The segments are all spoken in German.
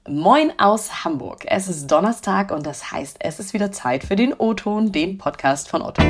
Moin aus Hamburg. Es ist Donnerstag und das heißt, es ist wieder Zeit für den O-Ton, den Podcast von Otto.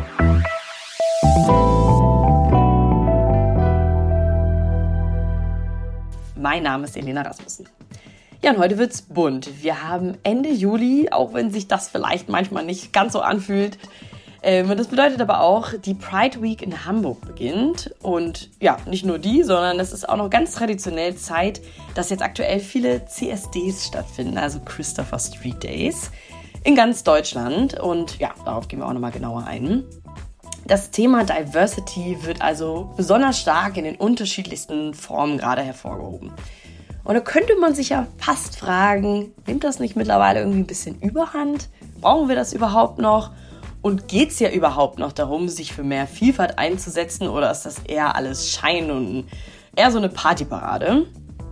Mein Name ist Elena Rasmussen. Ja, und heute wird's bunt. Wir haben Ende Juli, auch wenn sich das vielleicht manchmal nicht ganz so anfühlt. Das bedeutet aber auch, die Pride Week in Hamburg beginnt. Und ja, nicht nur die, sondern es ist auch noch ganz traditionell Zeit, dass jetzt aktuell viele CSDs stattfinden, also Christopher Street Days, in ganz Deutschland. Und ja, darauf gehen wir auch nochmal genauer ein. Das Thema Diversity wird also besonders stark in den unterschiedlichsten Formen gerade hervorgehoben. Und da könnte man sich ja fast fragen, nimmt das nicht mittlerweile irgendwie ein bisschen Überhand? Brauchen wir das überhaupt noch? Und geht es ja überhaupt noch darum, sich für mehr Vielfalt einzusetzen, oder ist das eher alles Schein und eher so eine Partyparade?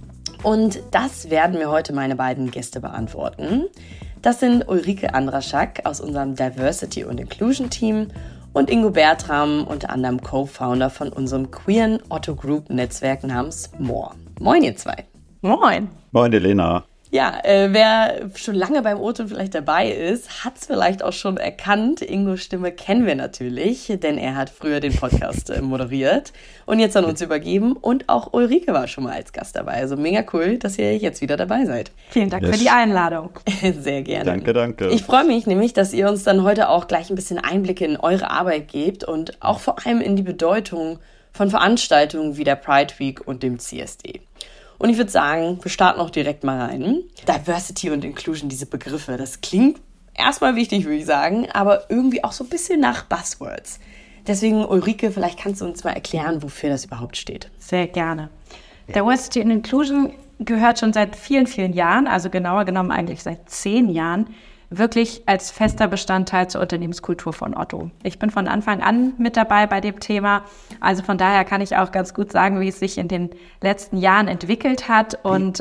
Und das werden mir heute meine beiden Gäste beantworten. Das sind Ulrike Andraschak aus unserem Diversity und Inclusion Team und Ingo Bertram, unter anderem Co-Founder von unserem queeren Otto Group Netzwerk namens More. Moin ihr zwei. Moin. Moin Elena. Ja, wer schon lange beim O-Ton vielleicht dabei ist, hat es vielleicht auch schon erkannt. Ingos Stimme kennen wir natürlich, denn er hat früher den Podcast moderiert und jetzt an uns übergeben. Und auch Ulrike war schon mal als Gast dabei. Also mega cool, dass ihr jetzt wieder dabei seid. Vielen Dank für die Einladung. Sehr gerne. Danke. Ich freue mich nämlich, dass ihr uns dann heute auch gleich ein bisschen Einblicke in eure Arbeit gebt und auch vor allem in die Bedeutung von Veranstaltungen wie der Pride Week und dem CSD. Und ich würde sagen, wir starten auch direkt mal rein. Diversity und Inclusion, diese Begriffe, das klingt erstmal wichtig, würde ich sagen, aber irgendwie auch so ein bisschen nach Buzzwords. Deswegen, Ulrike, vielleicht kannst du uns mal erklären, wofür das überhaupt steht. Sehr gerne. Diversity and Inclusion gehört schon seit vielen, vielen Jahren, also genauer genommen eigentlich seit 10 Jahren, wirklich als fester Bestandteil zur Unternehmenskultur von Otto. Ich bin von Anfang an mit dabei bei dem Thema. Also von daher kann ich auch ganz gut sagen, wie es sich in den letzten Jahren entwickelt hat und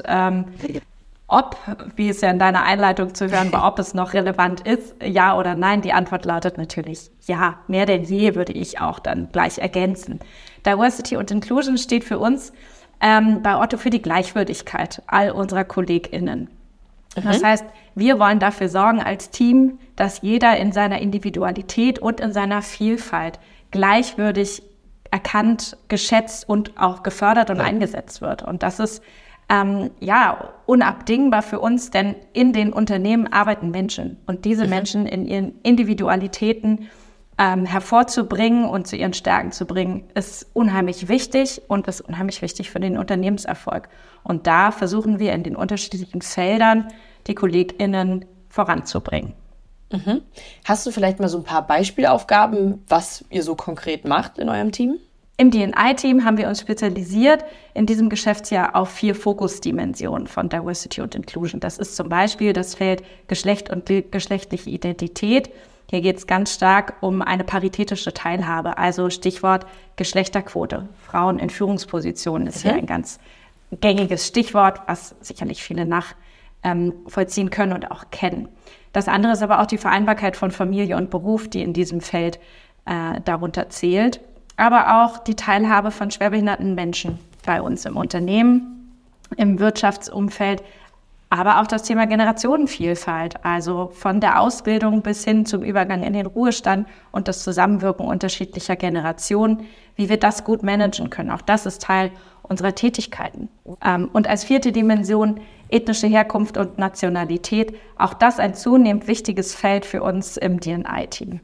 ob, wie es ja in deiner Einleitung zu hören war, ob es noch relevant ist, ja oder nein. Die Antwort lautet natürlich ja. Mehr denn je, würde ich auch dann gleich ergänzen. Diversity und Inclusion steht für uns bei Otto für die Gleichwürdigkeit all unserer KollegInnen. Das heißt, wir wollen dafür sorgen als Team, dass jeder in seiner Individualität und in seiner Vielfalt gleichwürdig erkannt, geschätzt und auch gefördert und eingesetzt wird. Und das ist unabdingbar für uns, denn in den Unternehmen arbeiten Menschen. Und diese Menschen in ihren Individualitäten hervorzubringen und zu ihren Stärken zu bringen, ist unheimlich wichtig und ist unheimlich wichtig für den Unternehmenserfolg. Und da versuchen wir in den unterschiedlichen Feldern die KollegInnen voranzubringen. Hast du vielleicht mal so ein paar Beispielaufgaben, was ihr so konkret macht in eurem Team? Im D&I-Team haben wir uns spezialisiert in diesem Geschäftsjahr auf 4 Fokusdimensionen von Diversity und Inclusion. Das ist zum Beispiel das Feld Geschlecht und geschlechtliche Identität. Hier geht es ganz stark um eine paritätische Teilhabe, also Stichwort Geschlechterquote. Frauen in Führungspositionen ist hier ein ganz gängiges Stichwort, was sicherlich viele nachvollziehen können und auch kennen. Das andere ist aber auch die Vereinbarkeit von Familie und Beruf, die in diesem Feld darunter zählt. Aber auch die Teilhabe von schwerbehinderten Menschen bei uns im Unternehmen, im Wirtschaftsumfeld, aber auch das Thema Generationenvielfalt, also von der Ausbildung bis hin zum Übergang in den Ruhestand und das Zusammenwirken unterschiedlicher Generationen, wie wir das gut managen können. Auch das ist Teil unserer Tätigkeiten. Und als 4. Dimension ethnische Herkunft und Nationalität, auch das ein zunehmend wichtiges Feld für uns im D&I-Team.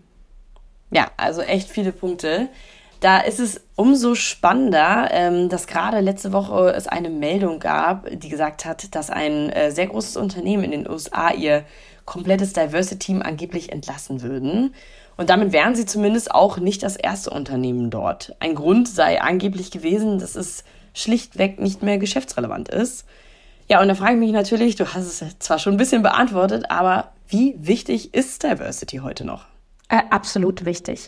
Ja, also echt viele Punkte. Da ist es umso spannender, dass gerade letzte Woche es eine Meldung gab, die gesagt hat, dass ein sehr großes Unternehmen in den USA ihr komplettes Diversity-Team angeblich entlassen würden. Und damit wären sie zumindest auch nicht das erste Unternehmen dort. Ein Grund sei angeblich gewesen, dass es schlichtweg nicht mehr geschäftsrelevant ist. Ja, und da frage ich mich natürlich, du hast es zwar schon ein bisschen beantwortet, aber wie wichtig ist Diversity heute noch? Absolut wichtig.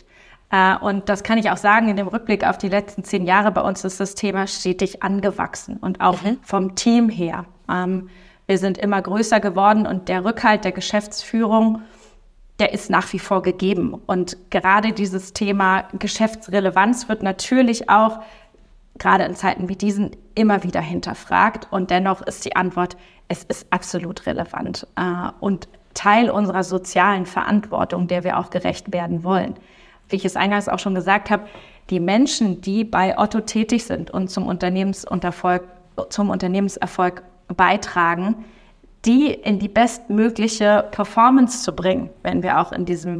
Und das kann ich auch sagen, in dem Rückblick auf die letzten 10 Jahre bei uns ist das Thema stetig angewachsen und auch vom Team her. Wir sind immer größer geworden und der Rückhalt der Geschäftsführung, der ist nach wie vor gegeben. Und gerade dieses Thema Geschäftsrelevanz wird natürlich auch gerade in Zeiten wie diesen immer wieder hinterfragt. Und dennoch ist die Antwort es ist absolut relevant und Teil unserer sozialen Verantwortung, der wir auch gerecht werden wollen. Wie ich es eingangs auch schon gesagt habe, die Menschen, die bei Otto tätig sind und zum Unternehmenserfolg beitragen, die in die bestmögliche Performance zu bringen, wenn wir auch in diesem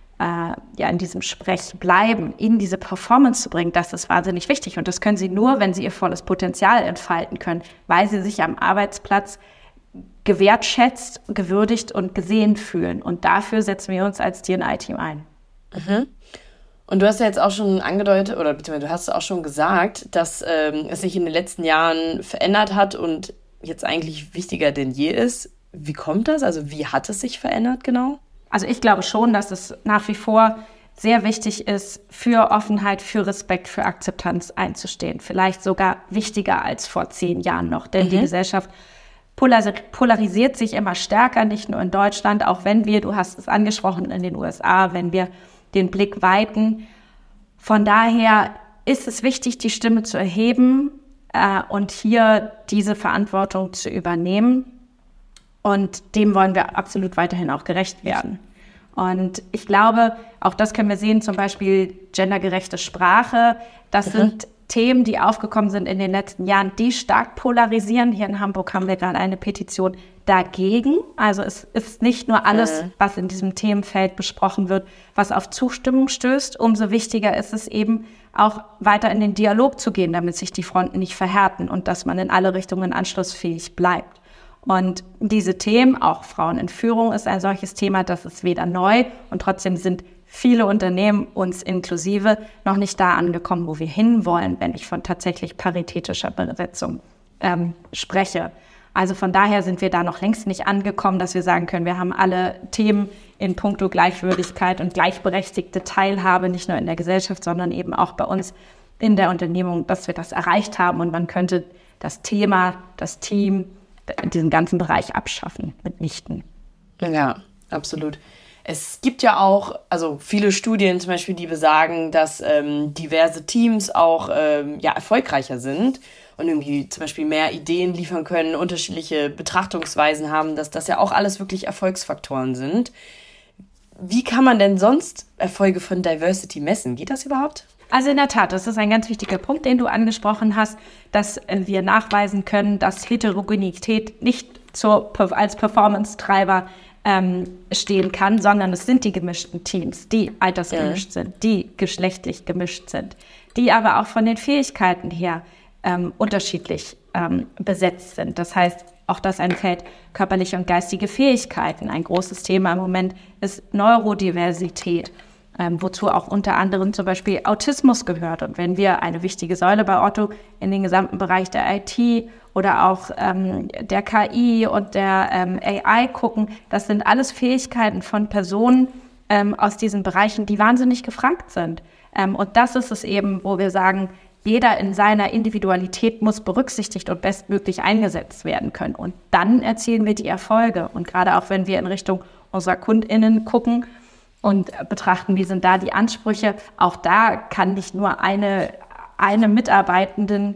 Sprech bleiben, in diese Performance zu bringen, das ist wahnsinnig wichtig. Und das können sie nur, wenn sie ihr volles Potenzial entfalten können, weil sie sich am Arbeitsplatz gewertschätzt, gewürdigt und gesehen fühlen. Und dafür setzen wir uns als D&I-Team ein. Mhm. Und du hast ja jetzt auch schon angedeutet, oder beziehungsweise du hast auch schon gesagt, dass es sich in den letzten Jahren verändert hat und jetzt eigentlich wichtiger denn je ist. Wie kommt das? Also wie hat es sich verändert genau? Also ich glaube schon, dass es nach wie vor sehr wichtig ist, für Offenheit, für Respekt, für Akzeptanz einzustehen. Vielleicht sogar wichtiger als vor 10 Jahren noch. Denn die Gesellschaft polarisiert sich immer stärker, nicht nur in Deutschland, auch wenn wir, du hast es angesprochen, in den USA, wenn wir den Blick weiten. Von daher ist es wichtig, die Stimme zu erheben und hier diese Verantwortung zu übernehmen. Und dem wollen wir absolut weiterhin auch gerecht werden. Und ich glaube, auch das können wir sehen, zum Beispiel gendergerechte Sprache. Das sind Themen, die aufgekommen sind in den letzten Jahren, die stark polarisieren. Hier in Hamburg haben wir gerade eine Petition dagegen. Also es ist nicht nur alles, was in diesem Themenfeld besprochen wird, was auf Zustimmung stößt. Umso wichtiger ist es eben, auch weiter in den Dialog zu gehen, damit sich die Fronten nicht verhärten und dass man in alle Richtungen anschlussfähig bleibt. Und diese Themen, auch Frauen in Führung ist ein solches Thema, das ist weder neu und trotzdem sind viele Unternehmen, uns inklusive, noch nicht da angekommen, wo wir hinwollen, wenn ich von tatsächlich paritätischer Besetzung spreche. Also von daher sind wir da noch längst nicht angekommen, dass wir sagen können, wir haben alle Themen in puncto Gleichwürdigkeit und gleichberechtigte Teilhabe, nicht nur in der Gesellschaft, sondern eben auch bei uns in der Unternehmung, dass wir das erreicht haben und man könnte das Thema, das Team, diesen ganzen Bereich abschaffen, mitnichten. Ja, absolut. Es gibt ja auch, also viele Studien zum Beispiel, die besagen, dass diverse Teams auch erfolgreicher sind und irgendwie zum Beispiel mehr Ideen liefern können, unterschiedliche Betrachtungsweisen haben, dass das ja auch alles wirklich Erfolgsfaktoren sind. Wie kann man denn sonst Erfolge von Diversity messen? Geht das überhaupt? Also in der Tat, das ist ein ganz wichtiger Punkt, den du angesprochen hast, dass wir nachweisen können, dass Heterogenität nicht als Performance-Treiber stehen kann, sondern es sind die gemischten Teams, die altersgemischt sind, die geschlechtlich gemischt sind, die aber auch von den Fähigkeiten her unterschiedlich besetzt sind. Das heißt, auch das ein Feld körperliche und geistige Fähigkeiten. Ein großes Thema im Moment ist Neurodiversität, wozu auch unter anderem zum Beispiel Autismus gehört. Und wenn wir eine wichtige Säule bei Otto in den gesamten Bereich der IT oder auch der KI und der AI gucken, das sind alles Fähigkeiten von Personen aus diesen Bereichen, die wahnsinnig gefragt sind. Und das ist es eben, wo wir sagen, jeder in seiner Individualität muss berücksichtigt und bestmöglich eingesetzt werden können. Und dann erzielen wir die Erfolge. Und gerade auch wenn wir in Richtung unserer KundInnen gucken und betrachten, wie sind da die Ansprüche, auch da kann nicht nur eine Mitarbeitenden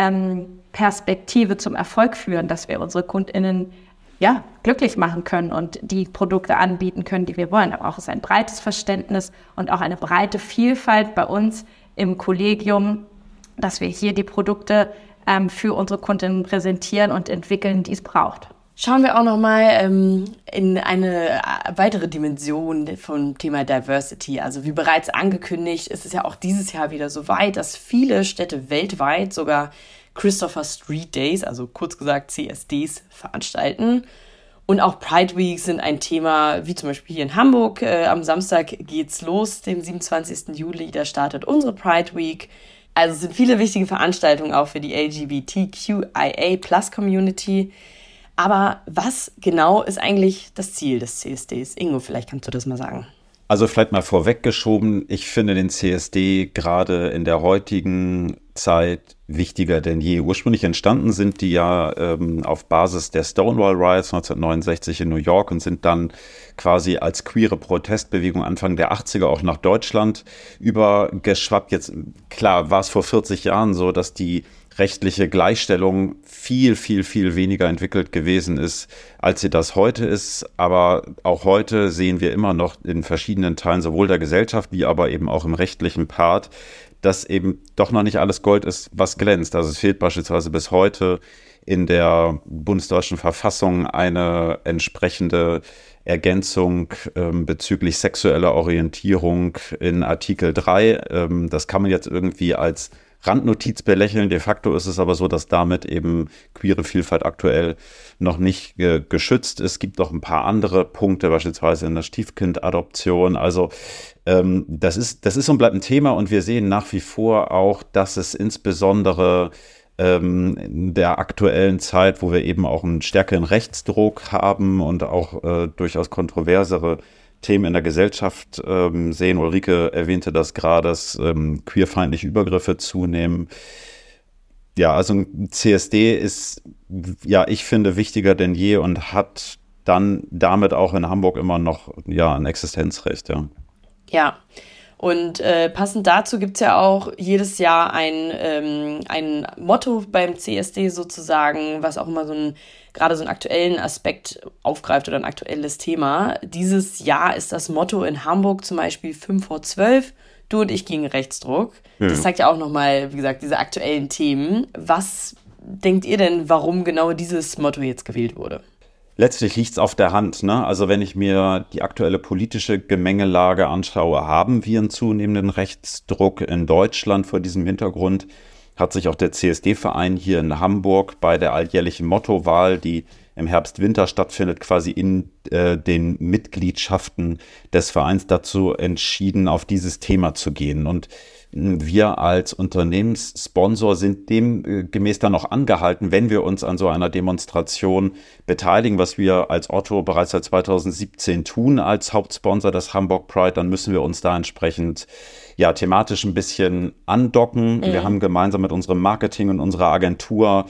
Perspektive zum Erfolg führen, dass wir unsere KundInnen glücklich machen können und die Produkte anbieten können, die wir wollen. Da braucht es ein breites Verständnis und auch eine breite Vielfalt bei uns im Kollegium, dass wir hier die Produkte für unsere Kundinnen präsentieren und entwickeln, die es braucht. Schauen wir auch nochmal in eine weitere Dimension vom Thema Diversity. Also wie bereits angekündigt, ist es ja auch dieses Jahr wieder so weit, dass viele Städte weltweit sogar Christopher Street Days, also kurz gesagt CSDs, veranstalten. Und auch Pride Weeks sind ein Thema, wie zum Beispiel hier in Hamburg. Am Samstag geht's los, dem 27. Juli, da startet unsere Pride Week. Also es sind viele wichtige Veranstaltungen auch für die LGBTQIA+-Community. Aber was genau ist eigentlich das Ziel des CSDs? Ingo, vielleicht kannst du das mal sagen. Also vielleicht mal vorweggeschoben, ich finde den CSD gerade in der heutigen Zeit wichtiger denn je. Ursprünglich entstanden sind die ja auf Basis der Stonewall Riots 1969 in New York und sind dann quasi als queere Protestbewegung Anfang der 80er auch nach Deutschland übergeschwappt. Jetzt, klar, war es vor 40 Jahren so, dass die rechtliche Gleichstellung viel, viel, viel weniger entwickelt gewesen ist, als sie das heute ist. Aber auch heute sehen wir immer noch in verschiedenen Teilen sowohl der Gesellschaft wie aber eben auch im rechtlichen Part, dass eben doch noch nicht alles Gold ist, was glänzt. Also es fehlt beispielsweise bis heute in der bundesdeutschen Verfassung eine entsprechende Ergänzung bezüglich sexueller Orientierung in Artikel 3. Das kann man jetzt irgendwie als Randnotiz belächeln. De facto ist es aber so, dass damit eben queere Vielfalt aktuell noch nicht geschützt ist. Es gibt noch ein paar andere Punkte, beispielsweise in der Stiefkindadoption. Also das ist und bleibt ein Thema, und wir sehen nach wie vor auch, dass es insbesondere in der aktuellen Zeit, wo wir eben auch einen stärkeren Rechtsdruck haben und auch durchaus kontroversere Themen in der Gesellschaft sehen. Ulrike erwähnte das gerade, dass queerfeindliche Übergriffe zunehmen. Ja, also ein CSD ist, ja, ich finde, wichtiger denn je und hat dann damit auch in Hamburg immer noch, ja, ein Existenzrecht, ja. Ja, und passend dazu gibt es ja auch jedes Jahr ein Motto beim CSD sozusagen, was auch immer gerade so einen aktuellen Aspekt aufgreift oder ein aktuelles Thema. Dieses Jahr ist das Motto in Hamburg zum Beispiel 5 vor 12, du und ich gegen Rechtsdruck. Ja. Das zeigt ja auch nochmal, wie gesagt, diese aktuellen Themen. Was denkt ihr denn, warum genau dieses Motto jetzt gewählt wurde? Letztlich liegt es auf der Hand, ne? Also wenn ich mir die aktuelle politische Gemengelage anschaue, haben wir einen zunehmenden Rechtsdruck in Deutschland. Vor diesem Hintergrund hat sich auch der CSD-Verein hier in Hamburg bei der alljährlichen Mottowahl, die im Herbst-Winter stattfindet, quasi in den Mitgliedschaften des Vereins dazu entschieden, auf dieses Thema zu gehen. Und wir als Unternehmenssponsor sind demgemäß dann auch angehalten, wenn wir uns an so einer Demonstration beteiligen, was wir als Otto bereits seit 2017 tun als Hauptsponsor des Hamburg Pride, dann müssen wir uns da entsprechend ja thematisch ein bisschen andocken. Mhm. Wir haben gemeinsam mit unserem Marketing und unserer Agentur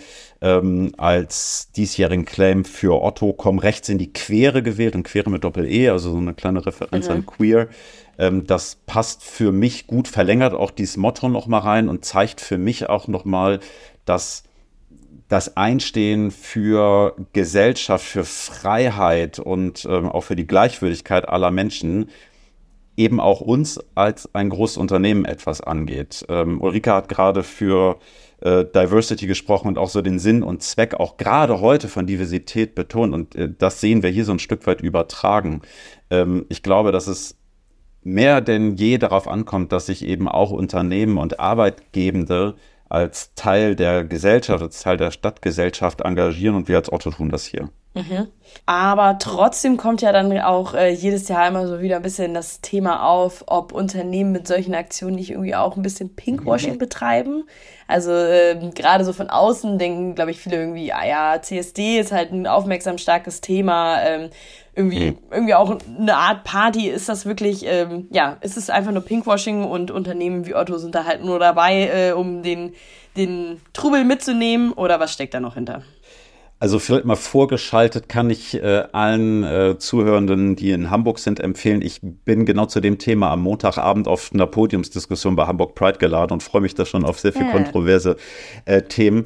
als diesjährigen Claim für Otto komm rechts in die Quere gewählt, und Quere mit Doppel-E, also so eine kleine Referenz an queer. Das passt für mich gut, verlängert auch dieses Motto noch mal rein und zeigt für mich auch noch mal, dass das Einstehen für Gesellschaft, für Freiheit und auch für die Gleichwürdigkeit aller Menschen eben auch uns als ein großes Unternehmen etwas angeht. Ulrike hat gerade für Diversity gesprochen und auch so den Sinn und Zweck auch gerade heute von Diversität betont, und das sehen wir hier so ein Stück weit übertragen. Ich glaube, dass es mehr denn je darauf ankommt, dass sich eben auch Unternehmen und Arbeitgebende als Teil der Gesellschaft, als Teil der Stadtgesellschaft engagieren, und wir als Otto tun das hier. Mhm. Aber trotzdem kommt ja dann auch jedes Jahr immer so wieder ein bisschen das Thema auf, ob Unternehmen mit solchen Aktionen nicht irgendwie auch ein bisschen Pinkwashing betreiben. Also gerade so von außen denken, glaube ich, viele irgendwie, ja, CSD ist halt ein aufmerksam starkes Thema, irgendwie auch eine Art Party. Ist das wirklich, ist es einfach nur Pinkwashing, und Unternehmen wie Otto sind da halt nur dabei, um den Trubel mitzunehmen, oder was steckt da noch hinter? Also vielleicht mal vorgeschaltet kann ich allen Zuhörenden, die in Hamburg sind, empfehlen. Ich bin genau zu dem Thema am Montagabend auf einer Podiumsdiskussion bei Hamburg Pride geladen und freue mich da schon auf sehr viel kontroverse Themen.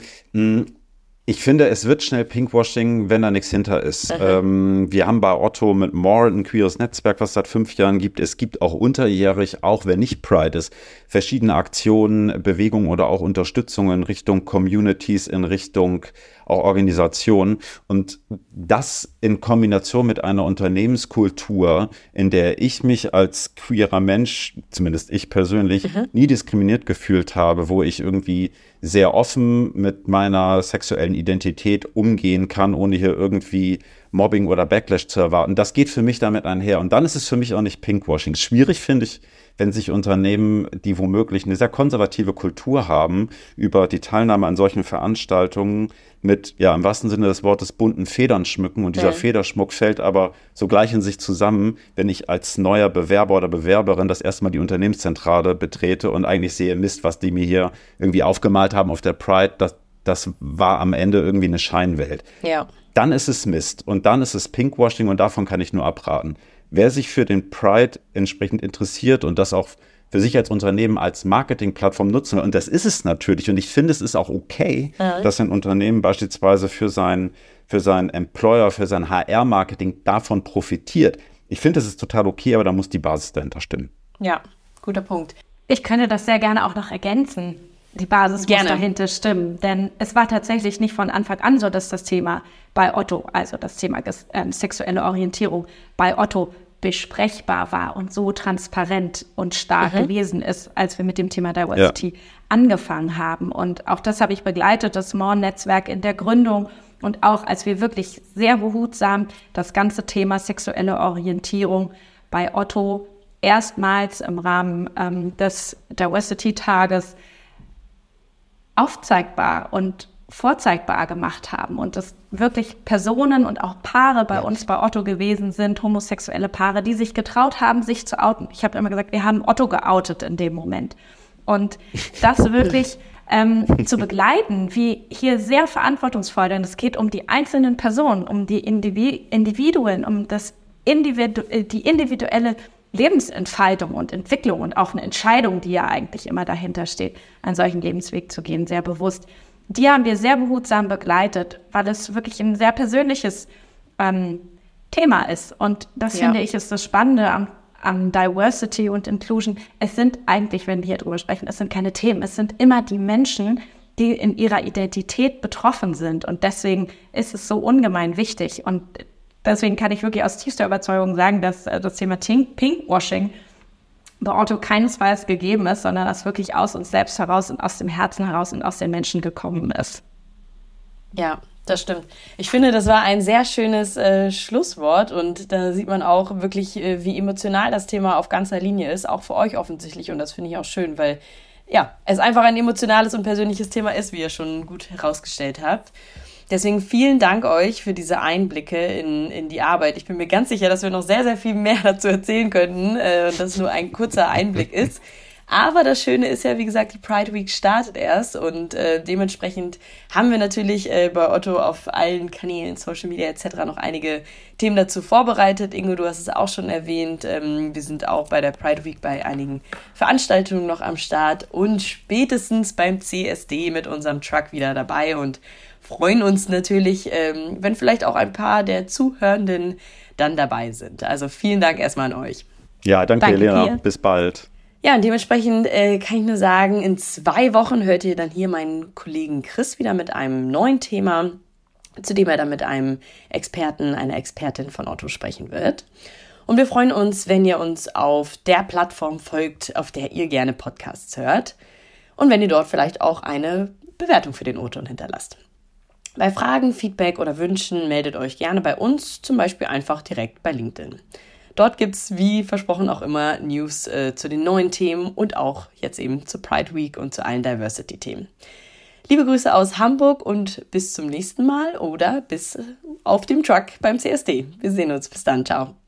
Ich finde, es wird schnell Pinkwashing, wenn da nichts hinter ist. Wir haben bei Otto mit More ein queeres Netzwerk, was es seit 5 Jahren gibt. Es gibt auch unterjährig, auch wenn nicht Pride ist, verschiedene Aktionen, Bewegungen oder auch Unterstützungen in Richtung Communities, in Richtung auch Organisationen. Und das in Kombination mit einer Unternehmenskultur, in der ich mich als queerer Mensch, zumindest ich persönlich, nie diskriminiert gefühlt habe, wo ich irgendwie sehr offen mit meiner sexuellen Identität umgehen kann, ohne hier irgendwie Mobbing oder Backlash zu erwarten. Das geht für mich damit einher. Und dann ist es für mich auch nicht Pinkwashing. Schwierig finde ich, wenn sich Unternehmen, die womöglich eine sehr konservative Kultur haben, über die Teilnahme an solchen Veranstaltungen mit, ja, im wahrsten Sinne des Wortes bunten Federn schmücken. Und dieser Federschmuck fällt aber sogleich in sich zusammen, wenn ich als neuer Bewerber oder Bewerberin das erste Mal die Unternehmenszentrale betrete und eigentlich sehe, Mist, was die mir hier irgendwie aufgemalt haben auf der Pride, das war am Ende irgendwie eine Scheinwelt. Ja. Dann ist es Mist und dann ist es Pinkwashing, und davon kann ich nur abraten. Wer sich für den Pride entsprechend interessiert und das auch für sich als Unternehmen als Marketingplattform nutzen. Und das ist es natürlich. Und ich finde, es ist auch okay, dass ein Unternehmen beispielsweise für sein Employer, für sein HR-Marketing davon profitiert. Ich finde, das ist total okay, aber da muss die Basis dahinter stimmen. Ja, guter Punkt. Ich könnte das sehr gerne auch noch ergänzen. Die Basis muss dahinter stimmen. Denn es war tatsächlich nicht von Anfang an so, dass das Thema bei Otto, also das Thema sexuelle Orientierung bei Otto besprechbar war und so transparent und stark gewesen ist, als wir mit dem Thema Diversity angefangen haben. Und auch das habe ich begleitet, das MORE-Netzwerk in der Gründung und auch als wir wirklich sehr behutsam das ganze Thema sexuelle Orientierung bei Otto erstmals im Rahmen des Diversity-Tages aufzeigbar und vorzeigbar gemacht haben und dass wirklich Personen und auch Paare bei uns bei Otto gewesen sind, homosexuelle Paare, die sich getraut haben, sich zu outen. Ich habe immer gesagt, wir haben Otto geoutet in dem Moment. Und das wirklich zu begleiten, wie hier sehr verantwortungsvoll, denn es geht um die einzelnen Personen, um die Individuen, um die individuelle Lebensentfaltung und Entwicklung und auch eine Entscheidung, die ja eigentlich immer dahinter steht, einen solchen Lebensweg zu gehen, sehr bewusst. Die haben wir sehr behutsam begleitet, weil es wirklich ein sehr persönliches Thema ist. Und das finde ich ist das Spannende an Diversity und Inclusion. Es sind eigentlich, wenn wir hier drüber sprechen, es sind keine Themen. Es sind immer die Menschen, die in ihrer Identität betroffen sind. Und deswegen ist es so ungemein wichtig. Und deswegen kann ich wirklich aus tiefster Überzeugung sagen, dass das Thema Pinkwashing bei Otto keinesfalls gegeben ist, sondern dass wirklich aus uns selbst heraus und aus dem Herzen heraus und aus den Menschen gekommen ist. Ja, das stimmt. Ich finde, das war ein sehr schönes Schlusswort und da sieht man auch wirklich, wie emotional das Thema auf ganzer Linie ist, auch für euch offensichtlich und das finde ich auch schön, weil es einfach ein emotionales und persönliches Thema ist, wie ihr schon gut herausgestellt habt. Deswegen vielen Dank euch für diese Einblicke in die Arbeit. Ich bin mir ganz sicher, dass wir noch sehr, sehr viel mehr dazu erzählen könnten und dass es nur ein kurzer Einblick ist. Aber das Schöne ist ja, wie gesagt, die Pride Week startet erst und dementsprechend haben wir natürlich bei Otto auf allen Kanälen, Social Media etc. noch einige Themen dazu vorbereitet. Ingo, du hast es auch schon erwähnt. Wir sind auch bei der Pride Week bei einigen Veranstaltungen noch am Start und spätestens beim CSD mit unserem Truck wieder dabei und freuen uns natürlich, wenn vielleicht auch ein paar der Zuhörenden dann dabei sind. Also vielen Dank erstmal an euch. Ja, danke Elena. Dir. Bis bald. Ja, und dementsprechend kann ich nur sagen, in 2 Wochen hört ihr dann hier meinen Kollegen Chris wieder mit einem neuen Thema, zu dem er dann mit einem Experten, einer Expertin von Otto sprechen wird. Und wir freuen uns, wenn ihr uns auf der Plattform folgt, auf der ihr gerne Podcasts hört. Und wenn ihr dort vielleicht auch eine Bewertung für den O-Ton hinterlasst. Bei Fragen, Feedback oder Wünschen meldet euch gerne bei uns, zum Beispiel einfach direkt bei LinkedIn. Dort gibt's wie versprochen auch immer News zu den neuen Themen und auch jetzt eben zur Pride Week und zu allen Diversity-Themen. Liebe Grüße aus Hamburg und bis zum nächsten Mal oder bis auf dem Truck beim CSD. Wir sehen uns. Bis dann. Ciao.